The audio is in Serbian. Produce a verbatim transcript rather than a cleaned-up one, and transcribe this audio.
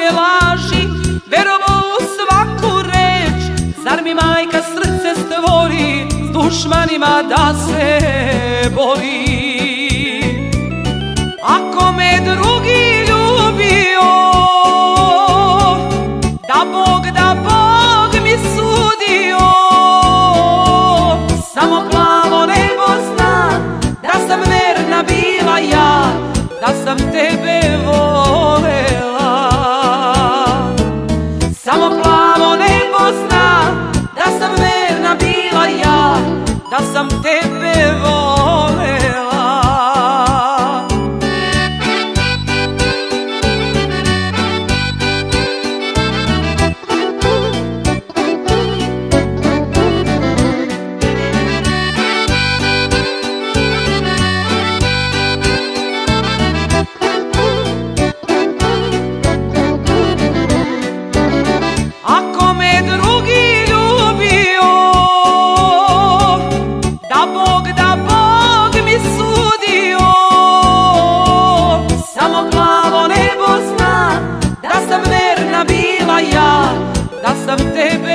mnoge laži, verovo u svaku reč. Zar mi majka srce stvori s dušmanima da se bori? Ako me drugi ljubio, da Bog, da Bog mi sudio. Samo plavo nebo zna da sam verna bila ja, da sam tebe volela. Samo plavo nebo zna da sam verna bila ja, da sam tebe volela. Ako me drugi ljubio, da Bog, da Bog mi sudio. Samo plavo nebo zna da sam verna bila ja, da sam tebe